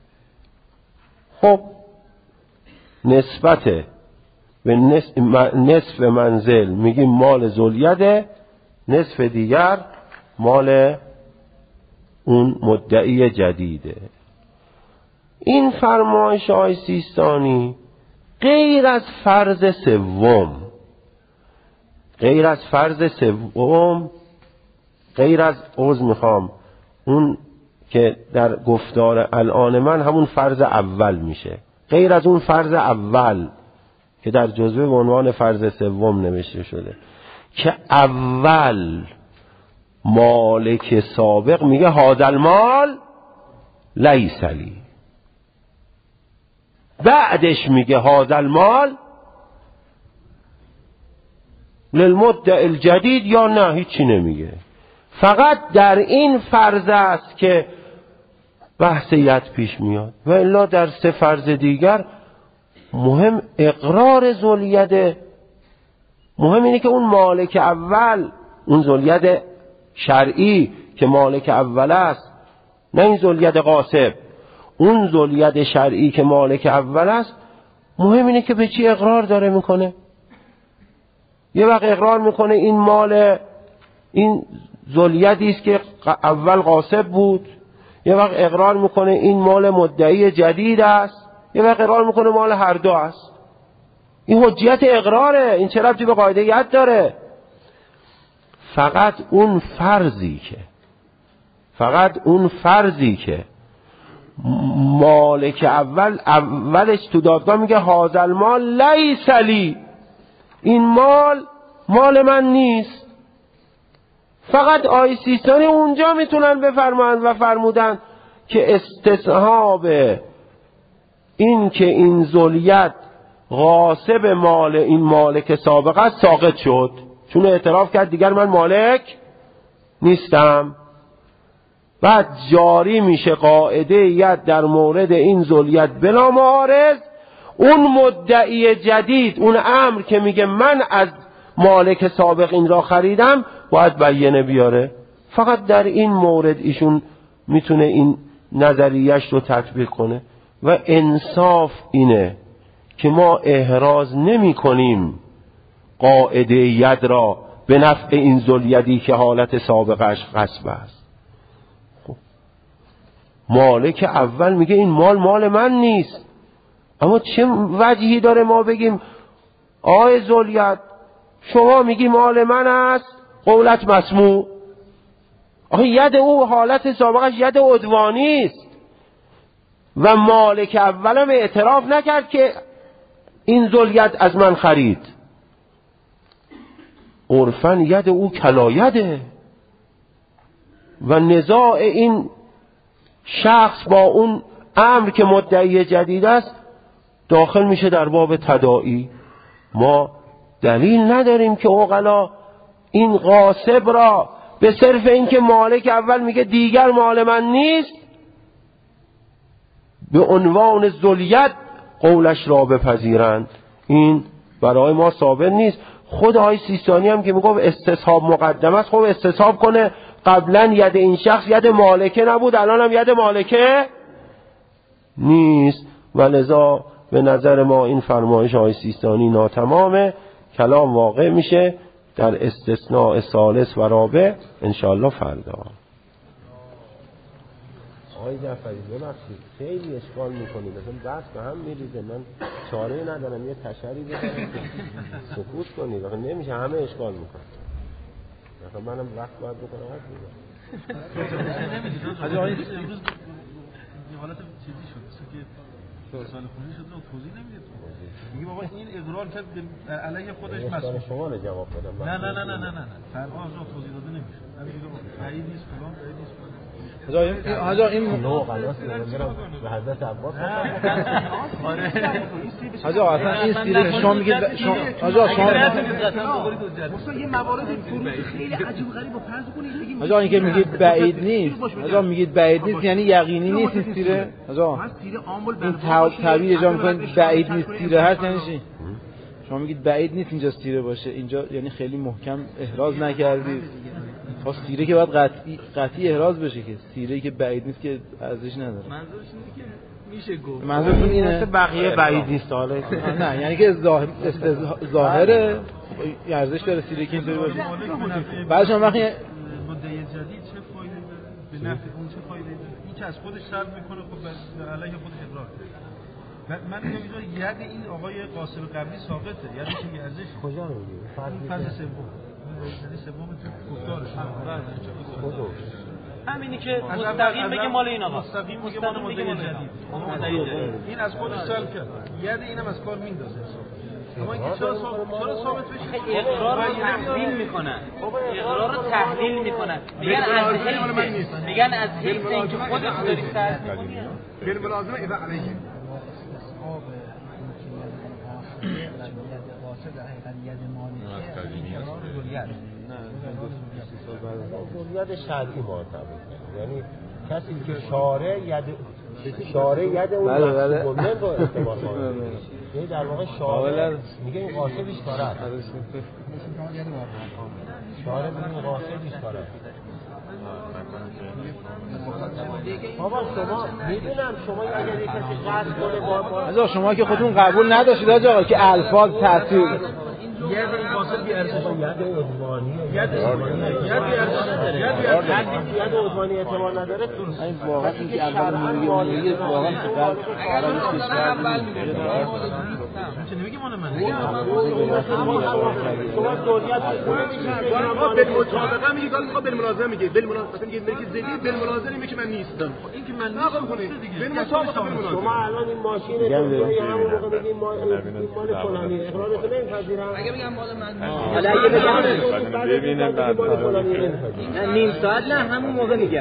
خب نسبت به نصف منزل میگیم مال ذوالید، نصف دیگر مال اون مدعی جدیده. این فرمایش آقای سیستانی غیر از فرض سوم غیر از فرض سوم غیر از عوض میخوام اون که در گفتار الان من همون فرض اول میشه، غیر از اون فرض اول که در جزوه به عنوان فرض سوم نوشته شده که اول مالک سابق میگه هذا المال لیس لی، بعدش میگه هذا المال للمدعی الجدید یا نه هیچی نمیگه. فقط در این فرض است که بحثیت پیش میاد و الا در سه فرض دیگر مهم اقرار ذوالید. مهم اینه که اون مالک اول، اون ذوالید شرعی که مالک اول است، نه این ذوالید غاصب، اون ذوالید شرعی که مالک اول است، مهم اینه که به چی اقرار داره میکنه. یه وقت اقرار میکنه این مال، این ذوالیدی است که اول غاصب بود، یه وقت اقرار میکنه این مال مدعی جدید است، یه وقت اقرار میکنه مال هر دو است. این حجیت اقراره، این چه ربطی به قاعده ید داره؟ فقط اون فرضی که فقط اون فرضی که مالک اول اولش تو دادگاه میگه هذا المال لیس لی، این مال مال من نیست. فقط آی سیستانی اونجا میتونن بفرمایند و فرمودن که استصحاب این که این ذوالید غاصب مال این مالک سابق است ساقط شد، چون اعتراف کرد دیگر من مالک نیستم. بعد جاری میشه قاعده ید در مورد این ذوالید بلا معارض. اون مدعی جدید، اون امر که میگه من از مالک سابق این را خریدم، باید بیانه بیاره. فقط در این مورد ایشون میتونه این نظریهش رو تطبیق کنه. و انصاف اینه که ما احراز نمی کنیم قاعده ید را به نفع این ذوالیدی که حالت سابقش غصب است. خب مالک اول میگه این مال مال من نیست، اما چه وجهی داره ما بگیم آی ذوالید شما میگی مال من است، قولت مسموع. آخه ید او حالت سابقش ید عدوانی است و مالک اولم اعتراف نکرد که این ذوالید از من خرید. عرفاً ید او کلایده و نزاع این شخص با اون امر که مدعی جدید است داخل میشه در باب تداعی. ما دلیل نداریم که عقلا این غاصب را به صرف این که مالک اول میگه دیگر مال من نیست به عنوان ذوالید قولش را بپذیرند. این برای ما ثابت نیست. خود آقای سیستانی هم که میگفت استصحاب مقدم است، خب استصحاب کنه قبلا ید این شخص ید مالکه نبود، الان هم ید مالکه نیست. و لذا به نظر ما این فرمایش آقای سیستانی ناتمامه. کلام واقع میشه در استثناء ثالث و رابع انشاءالله فردا. آقای جعفری ببخشید خیلی اشکال میکنید، اصلا دست به هم میریزه، من چاره ندارم یه تشری بزنم سکوت کنید، آخه نمیشه همه اشکال میکنه. آخه منم وقت باید بکنم وقت میزنم. حاجی آقای امروز یه حالت چیزی شد که سال خونی شد و توضیح نمیده. میگه بابا این اقرار کرد علیه خودش مسئول. شما رو جواب بدم. نه نه نه نه نه نه فرقا از اون توضیح داده نمیشه. همین میگه بعید نیست فلان بعید نیست فلان. حاجا این نو خلاص میگم به حضرت عباس. آره حاجا اصلا این سیره که شما میگید شما حاجا شما مثلا یه موارد فروش خیلی عجیب غریب و فرض کنید بگیم حاجا این که میگید بعید نیست، حاجا میگید بعید نیست یعنی یقینی نیست این سیره. حاجا این تعبیر اجازه میکنید بعید نیست سیره هست یعنی چی؟ شما میگید بعید نیست اینجا سیره باشه، اینجا یعنی خیلی محکم احراز نکردید. خب سیره که باید قطعی قطعی احراز بشه، که سیره که بعید نیست که ارزش نداره. منظورش اینه که میشه گفت منظورتون اینه بقیه بعید نیست حالا نه یعنی که ظاهر ظاهره ارزش داره سیره که اینطوری باشه. بعد شما وقتی مدعی جدید چه فایده داره به نفع اون، چه فایده داره این که از خودش سلب میکنه، خب بر علیه خودش اقرار کنه. من میگم اینجا ید این آقای قاسم قبلی ساقطه، یعنی چه ارزش کجا میگی فرض سوم یعنی سوم گفتارش همینی که مستقیم بگه مال این آقا، مستقیم بگه مال مدعی جدید. این از خودش سلب کرد، ید اینم از کار میندازه حساب. شما اینکه چرا چرا ثابت بشه؟ اقرار رو تحلیل میکنن. اقرار رو تحلیل میکنن. میگن از حیث میگن از حیث اینکه خودت داری سر می‌کنی. بالملازمه اذا علیه. ید شرعی معتبر، یعنی کسی که شارع ید شارع ید اون مقصود رو استعمال کنه، یعنی در واقع شارع میگه این قاصدش کاره، شارع میگه این قاصدش کاره. بابا شما میدونم شما اگر یک کسی قصد کنه با با شما که خودتون قبول نداشتید آقا که الفاظ تاثیر ید این قاصد بی ارزش، ید عدوانیه، ید عدوانیه، ید ید ید عدوانی اعتبار نداره. این واقعا اینکه اول میگه واقعا چقدر عربی کشور چه نمیگی مال من؟ شما دوریت آقا بالمطابقه میگه قال میخواد بالملازمه میگه بالملازمه میگه میگه زدی بالملازمه میگه که من نیستم. این که من نیستم دیگه بالمطابقه بالملازمه. شما الان این ماشین رو یا همون موقع میگین ما مال فلانی اقرارتون نمیپذیرم. اگه بگم مال من حالا اگه بگم ببینه بعد مال فلانی نه نیم ساعت نه همون موقع میگم.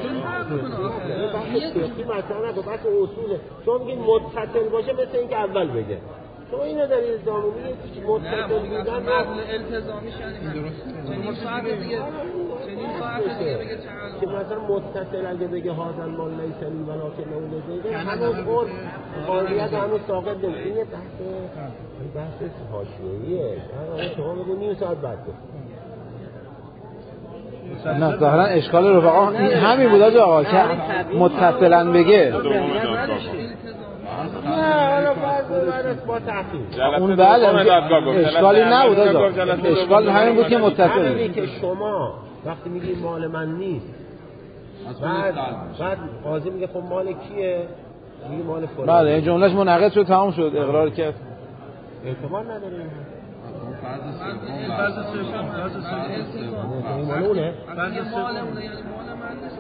این مثلا نگو بس اصوله. شما میگین متصل باشه مثل اینکه اول بگه. شما اینو در الزامی میگید متصل بودن مبنی التزامی شده درسته. نیم ساعت دیگه نیم ساعت دیگه بگه چند که مثلا متصل اگه بگه هازن مال لیسنی ولکن اون دیگه هنوز قرب قاضیت هنوز ساقط نمیشه. این بحث این بحث حاشیه‌ایه. شما بگید نیم ساعت بعد نه ظاهرا اشکال رفقا همین بود آقا که متصلا بگه نه حالا فرض برس با تحقیق اون بله اشکالی نبود آقا اشکال همین بود که متصل همینی که شما وقتی میگی مال من نیست بعد بعد قاضی میگه خب مال کیه میگه مال فلان بله این جملهش منعقد شد تمام شد اقرار کرد اعتبار نداره فرض سوم فرض سوم مال اونه فرض سوم مال اونه یعنی مال من نیست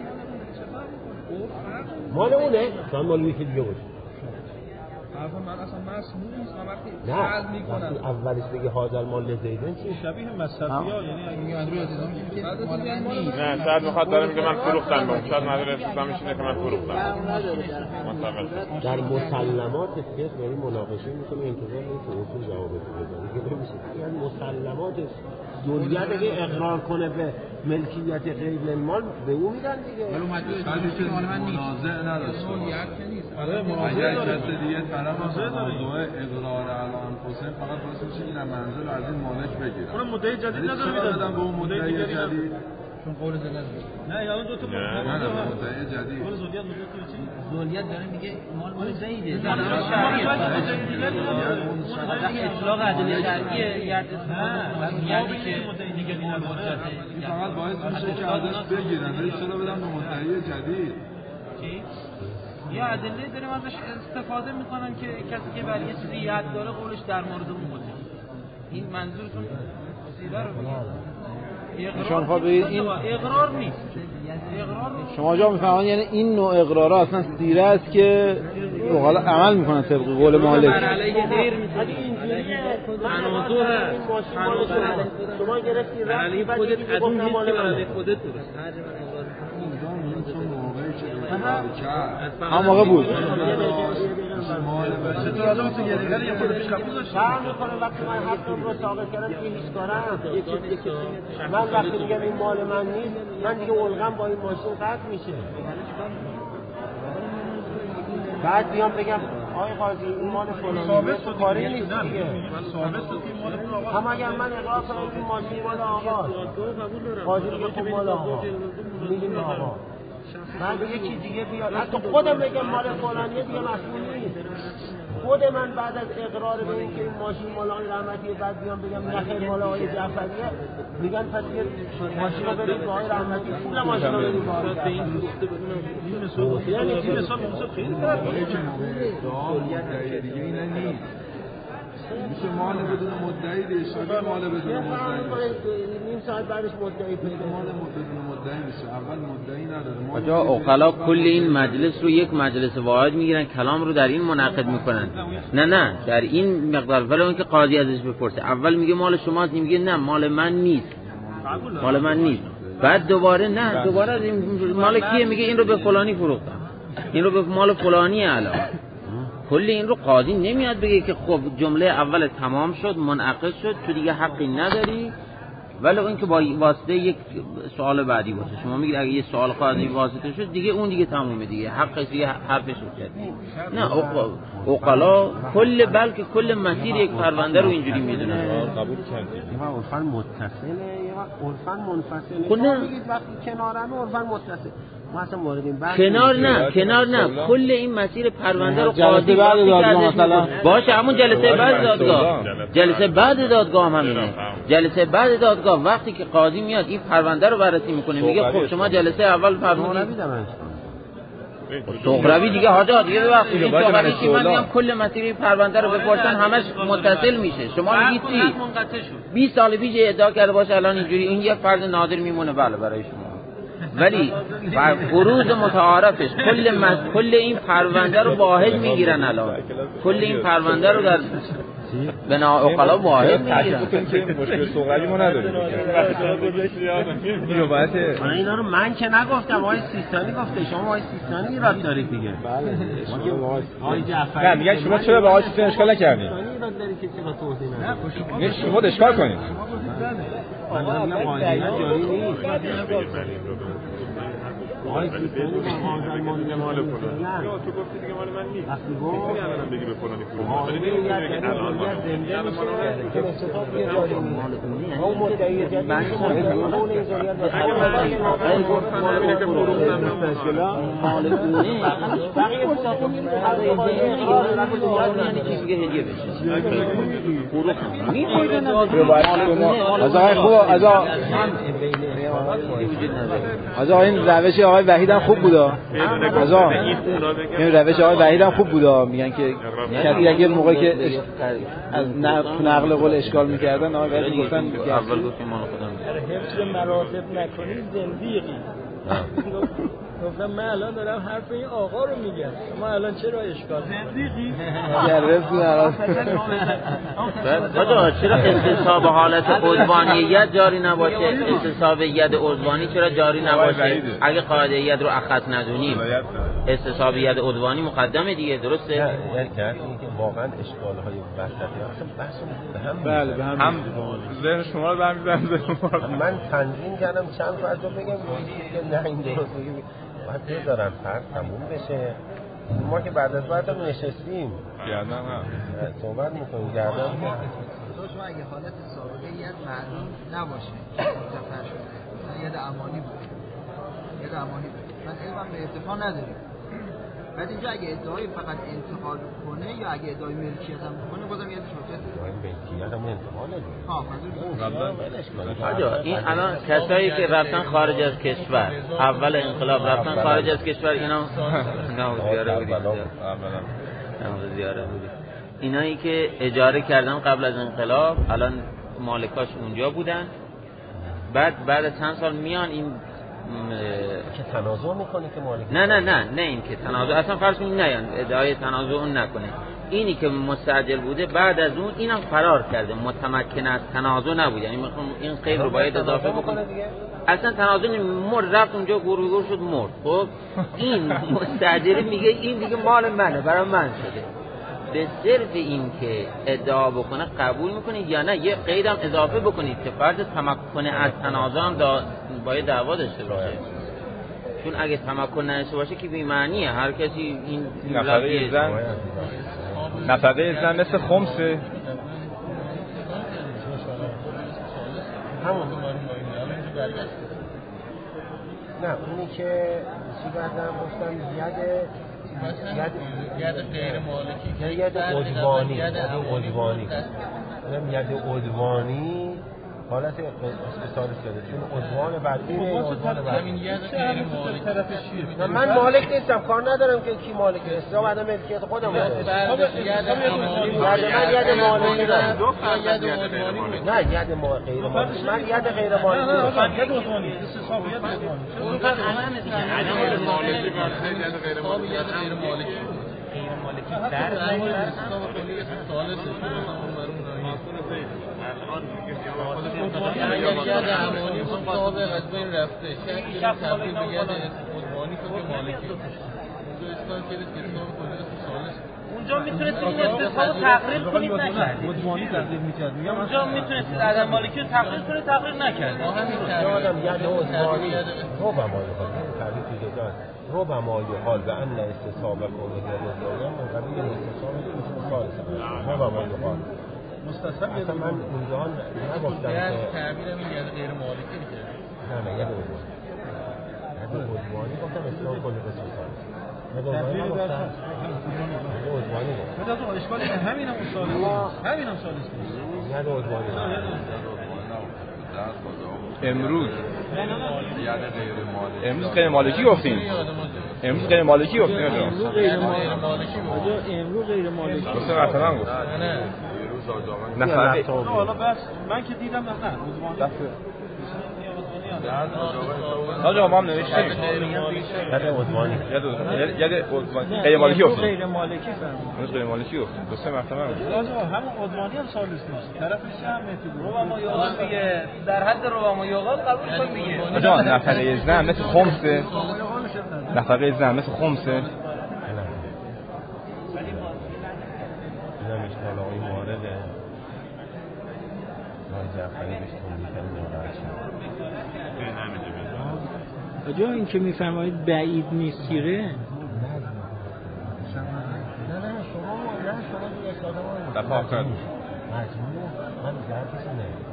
چه مال اونه شما مال یکی دیگه باشه حرف من اصلا مسموم نیست وقتی نه فرض میکنم وقتی اولش بگی حاضر مال لزیدن چی شبیه مصرفی‌ها یعنی اگه میگن روی التزامی که مال من نه شاید میخواد داره میگه من فروختم بهم شاید نداره التزامیش اینه که من فروختم در مسلمات که داری مناقشه میکنه انتظار نیست اصول جواب بده دیگه نمیشه یعنی مسلمات دنیا دیگه اقرار کنه به ملکیت غیر المال به اون میدن دیگه ولی مجبورش که مال من نیست منازع نداشته آره منازع داره کسی دیگه طرف موضوع اقرار الان حسین فقط واسه میشه این منزل از این مالک بگیره اون مدعی جدید نداره میدن به اون مدعی جدید چون قول زلال نه یعنی دو تا نه نه مدعی جدید قول زولیت مدعی تو چی زولیت داره میگه مال مال زیده اطلاق ادله شرعیه گرد استفاده یعنی که دیگه قول حجته این فقط باعث میشه که ازش بگیرن ولی چرا بدن به مدعی جدید چی یا ادله داریم ازش استفاده میکنن که کسی که برای یه چیزی یاد داره قولش در مورد اون باشه. این منظورتون سیده رو شما خواهد بگید این اقرار نیست اقرار نیست شما جا میفهمن یعنی این نوع اقرارها اصلا سیره است که حالا عمل میکنن طبق قول مالک علیه غیر میکنه تناظر هست شما گرفتی علیه خودت از اون هیچ که علیه خودت درست هم موقع بود چطور از اون تو گریگل یه خود پیش قبول داشت کار میکنه وقتی من حقم رو ثابت کردم که هیچ کارم من وقتی میگم این مال من نیست من دیگه الغم با این ماشین قطع میشه بعد بیام بگم آقای قاضی این مال فلانی ثابت شد کاری نیست دیگه ثابت شد این مال اون آقا هم اگر من اقرار کنم این ماشین مال آقا قاضی میگه خب مال آقا میگیم آقا بعد یکی دیگه بیاد حتی خودم بگم مال فلانیه دیگه مسئول نیست خود من بعد از اقرار به این که این ماشین مال آقای رحمتیه بعد بیام بگم نه خیر مال آقای جعفریه میگن پس یه ماشین رو برید به آقای رحمتی پول ماشین رو برید به آقای رحمتی این مثال یعنی این مثال مثال خیلی فرق دیگه اینه نیست میشه مال بدون مدعی به اشاره مال بدون مدعی نیم ساعت بعدش مدعی پیدا مال بدون مدعی میشه اول مدعی نداره آجا اوقلا کل این مجلس رو یک مجلس واحد میگیرن کلام رو در این منعقد میکنن. نه نه در این مقدار ولی اون که قاضی ازش بپرسه اول میگه مال شماست، میگه نه مال من نیست مال من نیست بعد دوباره نه دوباره مال کیه میگه این رو به فلانی فروختم این رو به مال فلانی الان. کل این رو قاضی نمیاد بگه که خب جمله اول تمام شد منعقد شد تو دیگه حقی نداری، ولی این که با واسطه یک سوال بعدی باشه شما میگید اگه یه سوال قاضی واسطه شد دیگه اون دیگه تمومه دیگه حقش دیگه حرفش رو کرد. نه اوقلا کل بلکه کل مسیر یک پرونده رو اینجوری میدونن. قبول کردید ما عرفاً متصله یه وقت عرفاً منفصله. خب نه میگید وقتی کنارم عرفاً متصل ما اصلا وارد این بحث کنار نه کنار نه کل این مسیر پرونده رو قاضی بعد دادگاه مثلا باشه همون جلسه بعد دادگاه جلسه بعد دادگاه هم همینه. جلسه بعد دادگاه وقتی که قاضی میاد این پرونده رو بررسی میکنه میگه خب شما جلسه اول فرمودید سغراوی دیگه حاجا دیگه وقتی این سغراوی که من میگم کل مسیر پرونده رو بپرسن همش متصل میشه. شما میگید چی بیست سال پیش ادعا کرده باشه الان اینجوری این یک فرد نادر میمونه بله برای شما، ولی بر فروض متعارفش کل مز... کل این پرونده رو واحد میگیرن الان کل این پرونده رو در بنا عقلا واحد میگیرن که مشکل سغراوی ما نداریم. اینو باید اینا رو من که نگفتم آقای سیستانی گفته شما آقای سیستانی ایراد دارید دیگه. بله آقای جعفری نه میگن شما چرا به آقای سیستانی اشکال نکردید؟ ایراد داری کسی با توضیح نده میگن شما اشکال کنید. آقا نه قاعده جاری نیست آقای سیستانی با آزاد مال مال تو گفتی دیگه مال من نیست وقتی گفت الان بگی به فلانی فروخت ولی نمیگه الان ما زنده میشه که استفاده دیگه جاری نیست اون مدعی جدید اون ایزولیت اگه من گفت مال من فروختم مشکلا مال اونه بقیه فرصت یعنی چیزی که هدیه بشه میخوردن از آقای خوب از آقای از آقای این روش آقای وحید هم خوب بودا از آقای این روش آقای وحید هم خوب بودا میگن که کسی اگر موقعی که از نقل قول اشکال میکردن آقای وحید گفتن اول گفتیم مال خودم حفظ مراتب نکنی زندیقی گفتم من الان دارم حرف این آقا رو میگم ما الان چرا اشکال زندیقی گرفت نراز بابا چرا استصحاب حالت عضوانیت جاری نباشه استصحاب ید عضوانی چرا جاری نباشه اگه قاعده ید رو اخذ ندونیم استصحاب ید عضوانی مقدمه دیگه درسته یعنی که اینکه واقعا اشکال های وسطی اصلا بحث به هم بله به هم هم ذهن شما رو برمی‌دارم من تنظیم کردم چند فرد رو بگم که نه این درست میگه باید بذارن فرد تموم بشه ما که بعد از بعد هم نشستیم گردن هم صحبت میکنیم گردن هم شما اگه حالت سابقه ید معلوم نباشه متفر شده ید امانی بود ید امانی بود من علمم به ارتفاع نداریم بعد اینجا اگه ادعای فقط انتقال کنه یا اگه ادعای ملکیت هم کنه بازم یه شوکت ملکیت هم انتقال نداره آجا این الان کسایی که رفتن خارج از کشور اول انقلاب رفتن خارج از کشور اینا نه زیاره بودید نه زیاره بودید اینایی که اجاره کردن قبل از انقلاب الان مالکاش اونجا بودن بعد بعد چند سال میان این که تنازع میکنه که مالک نه نه نه نه این که تنازع اصلا فرض کنید نه ادعای تنازع اون نکنه اینی که مستعجل بوده بعد از اون اینم فرار کرده متمکن از تنازع نبود یعنی میخوام این قید رو باید اضافه بکنه اصلا تنازع مرد رفت اونجا گورگور شد مرد خب این مستعجل میگه این دیگه مال منه برای من شده به صرف این که ادعا بکنه قبول میکنید یا نه یه قیدم اضافه بکنید که فرد تمکن از تنازع هم دا باید دعوا داشته باشه چون اگه تمکن نداشته باشه که بی‌معنیه هر کسی این نفره زن نفره زن مثل خمسه همون نه اونی که چی کردم گفتم ید ید غیر مالکی ید عدوانی ید عدوانی اونم ید عدوانی حالت اسپسیالیست کرده چون عنوان بعدی نه عنوان بعدی من مالک نیستم کار ندارم که کی مالکه اسلام بعد ملکیت خودم بعد ید امانی من ید مالکی دارم ید عنوانی نه ید ما غیر مالکی من ید غیر مالکی ید عنوانی استصحاب ید عنوانی اون کار الان عدم مالکی بر ید غیر مالکی غیر مالکی غیر مالکی در حساب کلی ثالث ید امانی بود سابق از بین رفته شک تبدیل به ید عنوانی که مالکی اونجا اسکان کردید که حساب کلی ثالث اونجا میتونستید این استصحاب رو تقریر کنید نکردید عنوانی تقریر میکرد میگم اونجا میتونستید عدم مالکی رو تقریر کنید تقریر نکردید یادم ید عنوانی ربما یقال تعریف دیگه ربما یقال به ان استصحاب کلی ید عنوانی مقابل استصحاب ثالث ربما یقال مستصحب اصلا من اونجا نگفتم که تعبیرم این ید غیر مالکی میشه نه نه ید عنوانی ید عنوانی گفتم استصحاب کلی قسم ثالث ید عنوانی گفتم ید عنوانی گفتم خدا تو اشکال همینم سوال همینم سوال است ید عنوانی امروز امروز غیر مالکی گفتیم امروز غیر مالکی گفتیم امروز غیر مالکی امروز غیر مالکی گفتم مثلا گفت نه نه حالا بس من که دیدم نه نه آجا ما هم نوشتیم ید عنوانی ید عنوانی غیر مالکی گفتیم غیر مالکی فهمید امروز غیر مالکی گفتیم گفتم مثلا آجا همون عنوانی هم سوال نیست طرفش هم متد ربما یقال دیگه در حد ربما یقال قبول کن دیگه آجا نفقه زن مثل خمسه نفقه زن مثل خمسه اینم اشکال آقای مورده آقای جعفری بهش توضیح ناراحت شد آجا این که میفرمایید بعید نیست تیره نه نه شما نه شما دیگه اصلاح در پاکر مجموعه من در کسی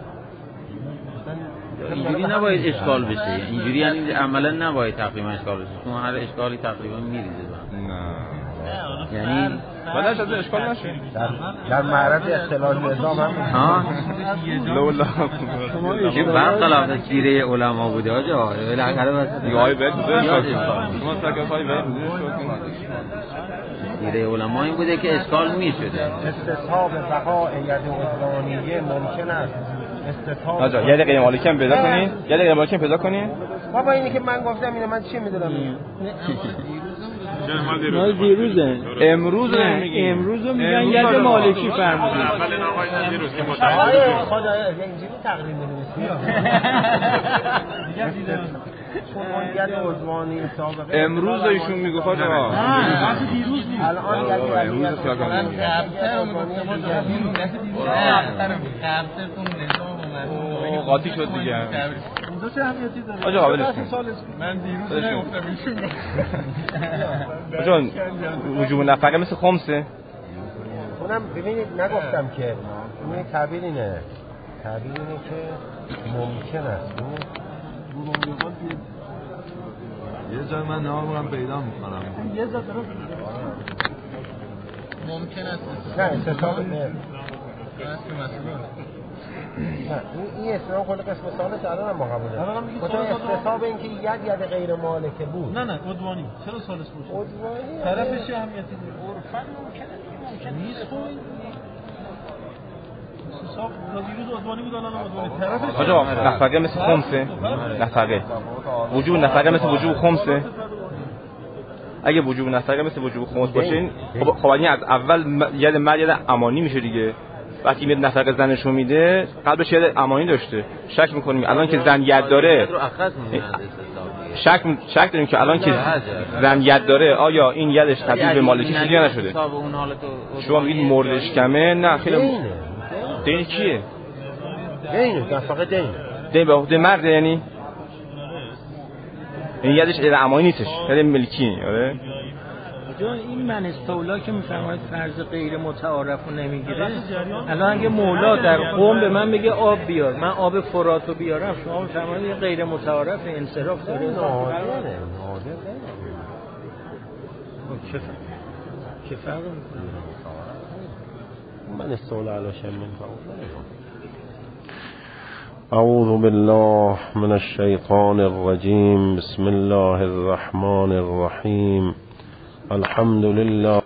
نه اینجوری نباید اشکال بشه اینجوری یعنی عملا نباید تقریبا اشکال بشه چون هر اشکالی تقریبا میریزه نه یعنی بعدش از اشکال نشه در در معرض اختلال نظام هم ها لولا چه برخلاف تیره علما بوده آجا بالاخره بس یای بهت بوده شما تکفای بهت تیره علما این بوده که اشکال میشده استصحاب بقاء ید عدوانیه ممکن است استصحاب آجا یه غیر مالکی هم پیدا کنین یه غیر مالکی هم پیدا کنین بابا اینی که من گفتم اینه من چی میدونم مال دیروزه امروز میگن امروز میگن ید مالکی فرمودید اول آقای دیروز که آره خدا اینجوری تقریر می‌نویسی چون اون ید عدوانی سابقه امروز ایشون میگفت آجا نه دیروز بود الان ید امروز چیکار کنیم قاطی شد دیگه اونجا چه اهمیتی داره آجا قابل است من دیروز نگفتم ایشون آجا وجوب نفقه مثل خمسه اونم ببینید نگفتم که اون تعبیر اینه تعبیر اینه که ممکن است یه جای من نامم پیدا میکنم یه ذره ممکن است نه استصحاب نه رسم مسئول نه این استصحاب کل قسم ثالث الان هم قبول داره خدا استصحاب این که ید ید غیر مالکه بود نه نه عدوانی چرا ثالث بود عدوانی طرفش چه اهمیتی داره عرفاً ممکنه ممکن نیست خب حساب دیروز عدوانی بود الان عدوانی طرفش آجا نفقه مثل خمسه نفقه وجوب نفقه مثل وجوب خمسه اگه وجوب نفقه مثل وجوب خمس باشه خب خب این از اول ید مرد ید امانی میشه دیگه وقتی میاد نفقه زنشو میده قبلش ید امانی داشته شک میکنیم الان که زن ید داره شک شک داریم که الان که زن ید داره آیا این یدش تبدیل به مالکی شده یا نشده شما میگید موردش کمه نه خیلی دین کیه دین نفقه دین دین به عهده مرد یعنی این یدش ید امانی نیستش ید ملکی آره آجا این من استولا که میفرماید فرض غیر متعارف رو نمیگیره الان اگه مولا در قوم به من بگه آب بیار من آب فرات رو بیارم شما میفرماید غیر متعارف انصراف داره نادره نادره چه فرق چه فرق میکنه من استولا علاشم من اعوذ بالله من الشیطان الرجیم. بسم الله الرحمن الرحیم. الحمد لله